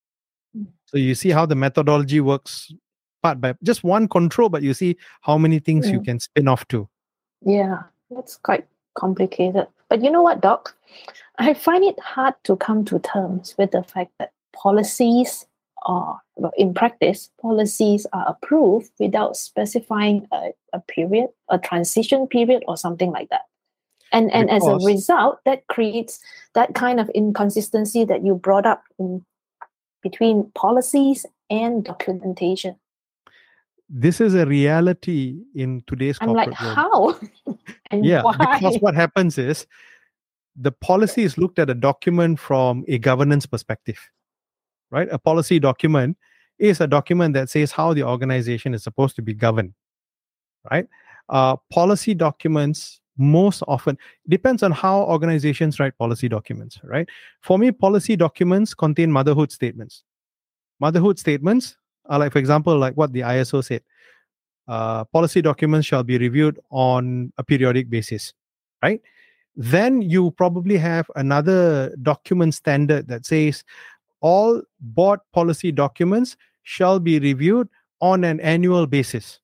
Mm. So you see how the methodology works part by just one control, but you see how many things you Mm. can spin off to. Yeah, that's quite complicated. But you know what, Doc? I find it hard to come to terms with the fact that policies are, well, in practice, policies are approved without specifying a, a period, a transition period, or something like that. And and as a Because- result, that creates that kind of inconsistency that you brought up in between policies and documentation. This is a reality in today's I'm like, corporate world. how? And Yeah, why? because what happens is the policy is looked at a document from a governance perspective, right? A policy document is a document that says how the organization is supposed to be governed, right? Uh, policy documents most often depends on how organizations write policy documents, right? For me, policy documents contain motherhood statements. Motherhood statements are like, for example, like what the I S O said. Uh, policy documents shall be reviewed on a periodic basis, right? Then you probably have another document standard that says all board policy documents shall be reviewed on an annual basis.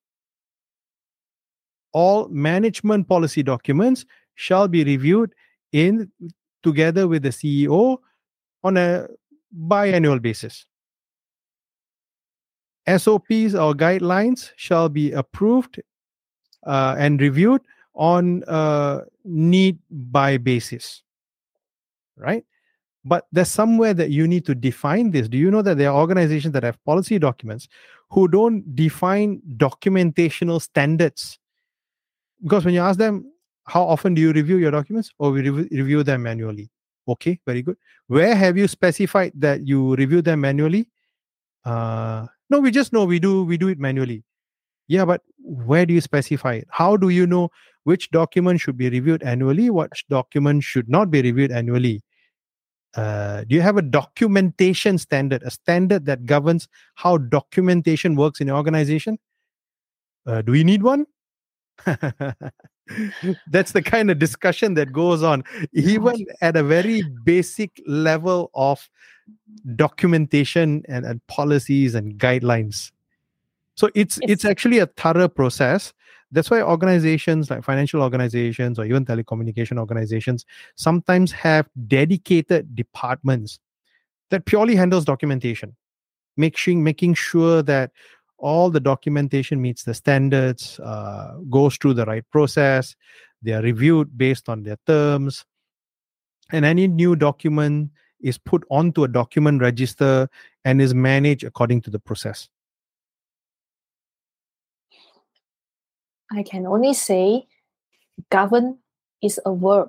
All management policy documents shall be reviewed in together with the C E O on a biannual basis. S O Ps or guidelines shall be approved uh, and reviewed on a need by basis, right? But there's somewhere that you need to define this. Do you know that there are organizations that have policy documents who don't define documentational standards? Because when you ask them, how often do you review your documents? Or we rev- review them manually. Okay, very good. Where have you specified that you review them manually? Uh, no, we just know we do we do it manually. Yeah, but where do you specify it? How do you know which document should be reviewed annually, which document should not be reviewed annually. Uh, do you have a documentation standard, a standard that governs how documentation works in your organization? Uh, do we need one? That's the kind of discussion that goes on, even at a very basic level of documentation and, and policies and guidelines. So it's, it's it's actually a thorough process. That's why organizations like financial organizations or even telecommunication organizations sometimes have dedicated departments that purely handles documentation, making making sure that all the documentation meets the standards, uh, goes through the right process, they are reviewed based on their terms, and any new document is put onto a document register and is managed according to the process. I can only say govern is a verb.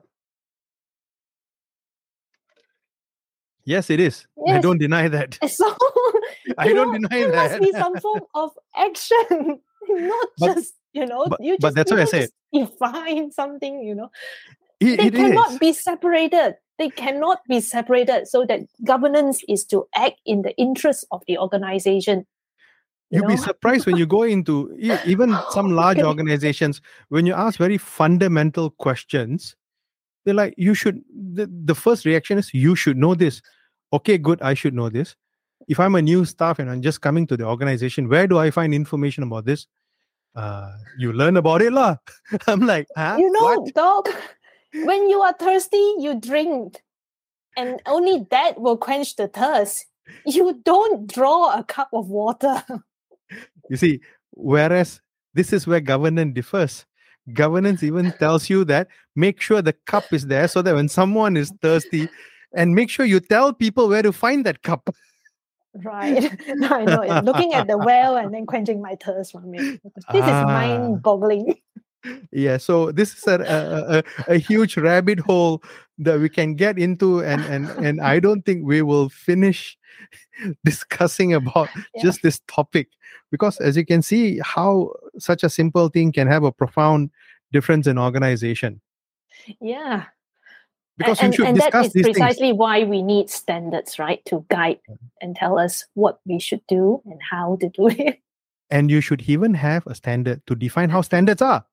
Yes, it is. Yes. I don't deny that. So, I you don't know, deny there that. must be some form of action, not But- just, you know, but- you just, but that's you what I don't said. just define something, you know. It, They it cannot is. be separated. They cannot be separated so that governance is to act in the interest of the organization. You You'll be know? surprised when you go into e- even some large Okay. organizations, when you ask very fundamental questions, they're like, you should, the, the first reaction is, you should know this. Okay, good, I should know this. If I'm a new staff and I'm just coming to the organization, where do I find information about this? Uh, you learn about it, lah. I'm like, huh? You know, What? dog, when you are thirsty, you drink. And only that will quench the thirst. You don't draw a cup of water. You see, whereas this is where governance differs. Governance even tells you that make sure the cup is there so that when someone is thirsty, and make sure you tell people where to find that cup. Right. I know. It's looking at the well and then quenching my thirst from it. This is Ah. mind-boggling. Yeah, so this is a, a, a, a huge rabbit hole that we can get into, and, and, and I don't think we will finish discussing about Yeah. just this topic, because as you can see how such a simple thing can have a profound difference in organization. Yeah. Because and, you should and that discuss is these things. precisely why we need standards, right? To guide and tell us what we should do and how to do it. And you should even have a standard to define how standards are.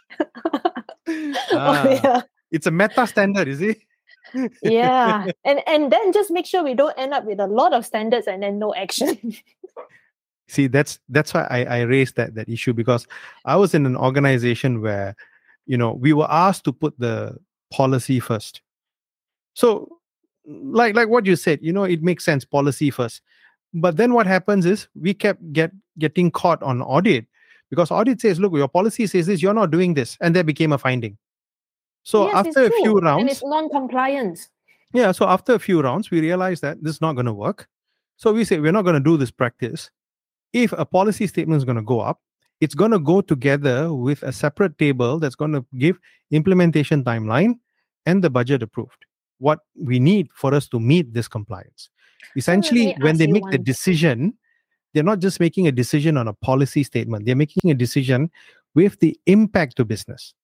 Oh, Ah, yeah. It's a meta standard, is it? Yeah. And and then just make sure we don't end up with a lot of standards and then no action. See, that's that's why I, I raised that that issue, because I was in an organization where, you know, we were asked to put the policy first. So, like like what you said, you know, it makes sense, policy first. But then what happens is we kept get getting caught on audit, because audit says, look, your policy says this, you're not doing this, and there became a finding. So Yes, it's after a true. few And rounds, it's non-compliance. yeah, so after a few rounds, we realized that this is not going to work. So we say, we're not going to do this practice. If a policy statement is going to go up, it's going to go together with a separate table that's going to give implementation timeline and the budget approved. What we need for us to meet this compliance. Essentially, me when ask they you make the one- decision, they're not just making a decision on a policy statement. They're making a decision with the impact to business.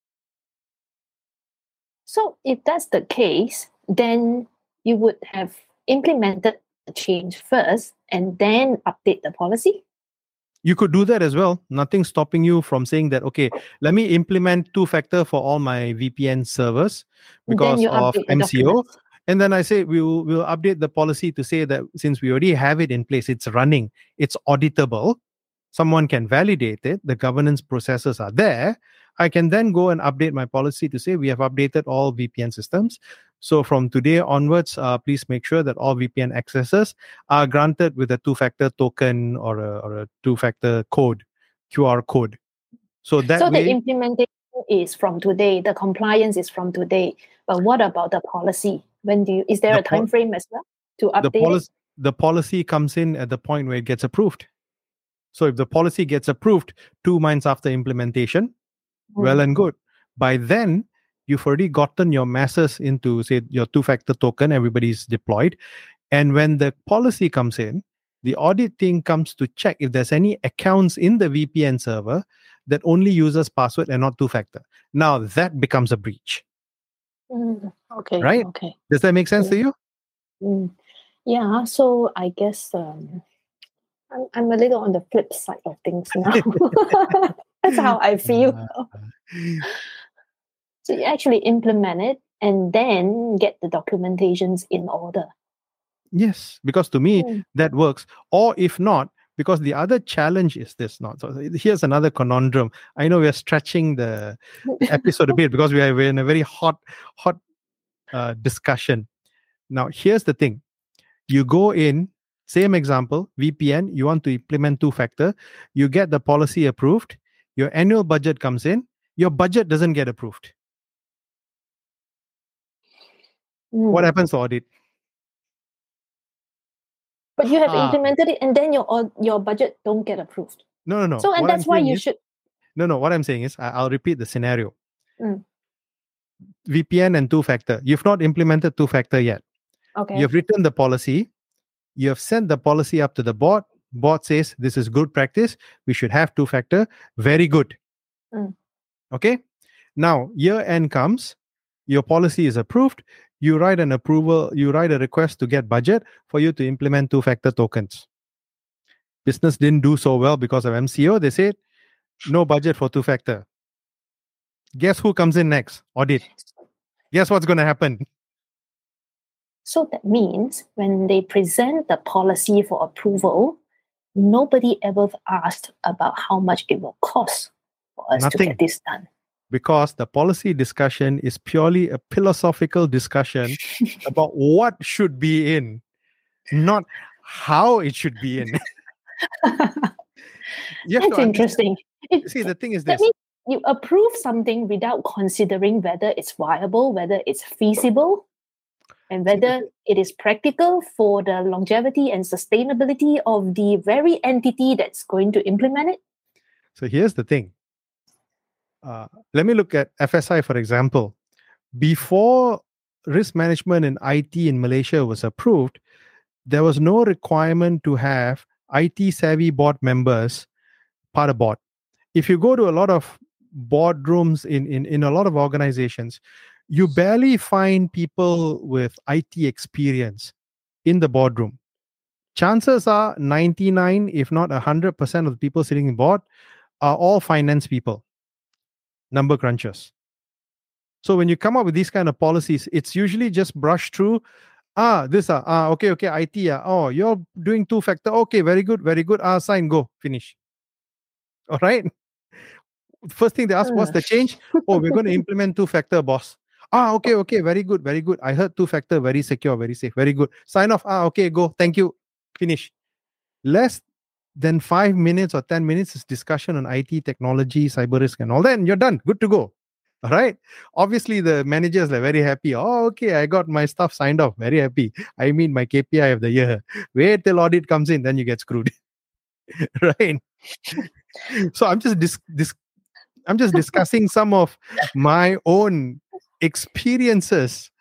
So if that's the case, then you would have implemented the change first and then update the policy. You could do that as well. Nothing stopping you from saying that, okay, let me implement two-factor for all my V P N servers because then you of update the M C O. documents. And then I say we will we'll update the policy to say that since we already have it in place, it's running, it's auditable, someone can validate it, the governance processes are there. I can then go and update my policy to say we have updated all V P N systems. So from today onwards, uh, please make sure that all V P N accesses are granted with a two-factor token or a, or a two-factor code, Q R code. So that So way, the implementation is from today, the compliance is from today. But what about the policy? When do you, is there The a time pol- frame as well to the update policy the policy comes in at the point where it gets approved. So if the policy gets approved two months after implementation, it? well Mm. and good. By then, you've already gotten your masses into, say, your two-factor token, everybody's deployed. And when the policy comes in, the audit team comes to check if there's any accounts in the V P N server that only uses password and not two-factor. Now that becomes a breach, Mm, okay. right? Okay. Does that make sense Yeah. to you? Mm, yeah. So I guess um, I'm I'm a little on the flip side of things now. That's how I feel. Uh, So you actually implement it and then get the documentations in order. Yes, because to me Mm. that works. Or if not, because the other challenge is this. Not so. Here's another conundrum. I know we are stretching the, the episode a bit because we are we're in a very hot, hot uh, discussion. Now, here's the thing: you go in, same example, V P N. You want to implement two-factor. You get the policy approved. Your annual budget comes in. Your budget doesn't get approved. Mm. What happens to audit? But you have Ah. implemented it, and then your au- your budget don't get approved. No, no, no. So, and What I'm that's why saying you is- should. No, no. What I'm saying is, I, I'll repeat the scenario. Mm. V P N and two-factor. You've not implemented two-factor yet. Okay. You've written the policy. You have sent the policy up to the board. Board says this is good practice. We should have two-factor. Very good. Mm. Okay. Now year end comes. Your policy is approved. You write an approval. You write a request to get budget for you to implement two-factor tokens. Business didn't do so well because of M C O. They said no budget for two-factor. Guess who comes in next? Audit. Guess what's going to happen? So that means when they present the policy for approval, nobody ever asked about how much it will cost for us Nothing. to get this done. Because the policy discussion is purely a philosophical discussion about what should be in, not how it should be in. You have That's to understand- interesting. It, See, the thing is that this. means you approve something without considering whether it's viable, whether it's feasible, and whether it is practical for the longevity and sustainability of the very entity that's going to implement it. So here's the thing. Uh, let me look at F S I, for example. Before risk management in I T in Malaysia was approved, there was no requirement to have I T savvy board members part of board. If you go to a lot of boardrooms in, in, in a lot of organizations, you barely find people with I T experience in the boardroom. Chances are ninety-nine, if not one hundred percent of the people sitting in board are all finance people, number crunchers. So when you come up with these kind of policies, it's usually just brushed through. Ah, this, ah, ah okay, okay, I T, ah, oh, you're doing two-factor. Okay, very good, very good. Ah, sign, go, finish. All right. First thing they ask, what's the change? Oh, we're going to implement two-factor, boss. Ah, okay, okay, very good, very good. I heard two-factor, very secure, very safe, very good. Sign off. Ah, okay, go. Thank you. Finish. Less than five minutes or ten minutes is discussion on I T, technology, cyber risk, and all that, and you're done. Good to go. All right. Obviously, the managers are very happy. Oh, okay, I got my stuff signed off. Very happy. I mean, my K P I of the year. Wait till audit comes in, then you get screwed. Right. So I'm just dis- dis- I'm just discussing some of my own experiences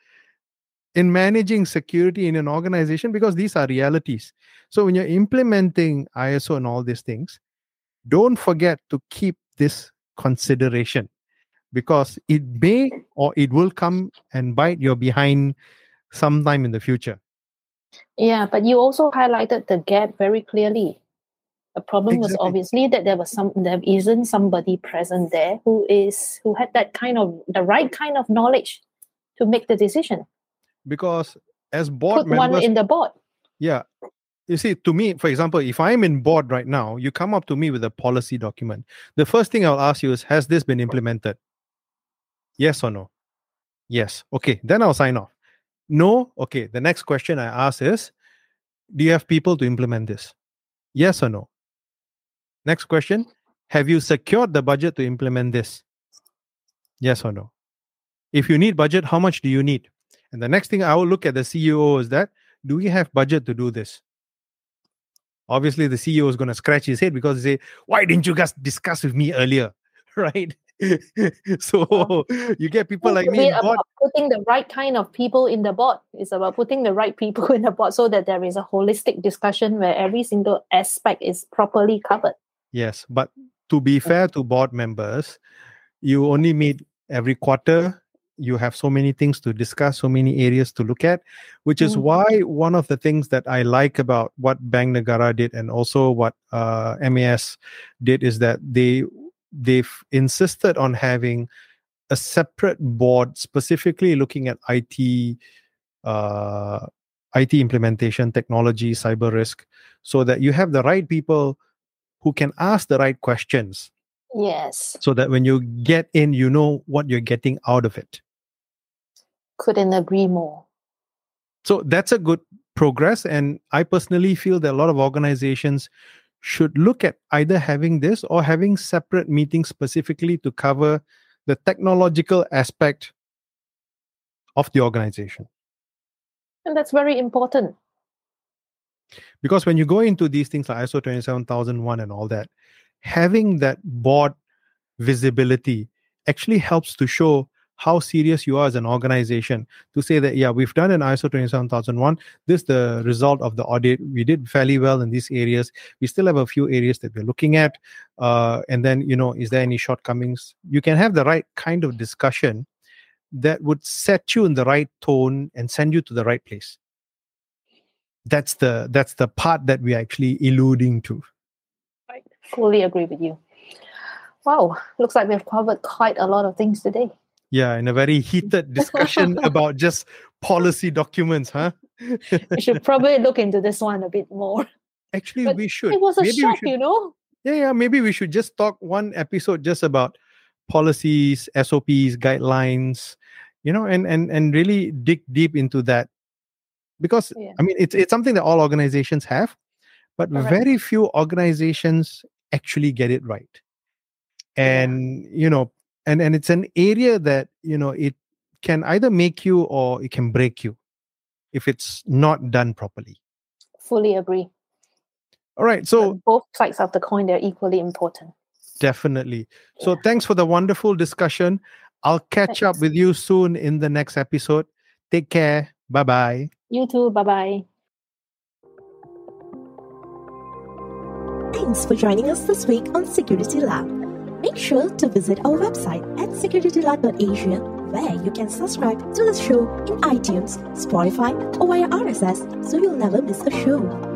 in managing security in an organization because these are realities. So when you're implementing I S O and all these things, don't forget to keep this consideration because it may or it will come and bite your behind sometime in the future. Yeah, but you also highlighted the gap very clearly. The problem was Exactly. obviously that there was some there isn't somebody present there who is who had that kind of the right kind of knowledge to make the decision. Because as board Put members, one in the board. yeah. You see, to me, for example, if I'm in board right now, you come up to me with a policy document. The first thing I'll ask you is, has this been implemented? Yes or no? Yes. Okay. Then I'll sign off. No. Okay. The next question I ask is, do you have people to implement this? Yes or no? Next question. Have you secured the budget to implement this? Yes or no? If you need budget, how much do you need? And the next thing I will look at the C E O is that, do we have budget to do this? Obviously, the C E O is going to scratch his head because he say, why didn't you guys discuss with me earlier? Right? So you get people like It's me in about board. putting the right kind of people in the board. It's about putting the right people in the board so that there is a holistic discussion where every single aspect is properly covered. Yes, but to be fair to board members, you only meet every quarter. You have so many things to discuss, so many areas to look at, which is Mm. why one of the things that I like about what Bank Negara did and also what uh, M A S did is that they they've insisted on having a separate board specifically looking at I T, uh, I T implementation, technology, cyber risk, so that you have the right people who can ask the right questions, Yes. so that when you get in, you know what you're getting out of it. Couldn't agree more. So that's a good progress. And I personally feel that a lot of organizations should look at either having this or having separate meetings specifically to cover the technological aspect of the organization. And that's very important. Because when you go into these things like I S O twenty-seven thousand one and all that, having that board visibility actually helps to show how serious you are as an organization, to say that, yeah, we've done an I S O twenty-seven thousand one. This is the result of the audit. We did fairly well in these areas. We still have a few areas that we're looking at. Uh, and then, you know, is there any shortcomings? You can have the right kind of discussion that would set you in the right tone and send you to the right place. That's the that's the part that we're actually alluding to. I fully agree with you. Wow, looks like we've covered quite a lot of things today. Yeah, in a very heated discussion about just policy documents, huh? We should probably look into this one a bit more. Actually, But we should. It was a Maybe we shock, should- you know? Yeah, yeah, maybe we should just talk one episode just about policies, S O Ps, guidelines, you know, and and and really dig deep into that. Because Yeah. I mean, it's it's something that all organizations have, but Correct. very few organizations actually get it right. And you know, and and it's an area that, you know, it can either make you or it can break you if it's not done properly. Fully agree. All right, so But both sides of the coin, they're equally important. definitely. So Yeah. thanks for the wonderful discussion. I'll catch up Thanks. with you soon in the next episode. Take care. Bye bye. You too. Bye-bye. Thanks for joining us this week on Security Lab. Make sure to visit our website at security lab dot asia, where you can subscribe to the show in iTunes, Spotify, or via R S S so you'll never miss a show.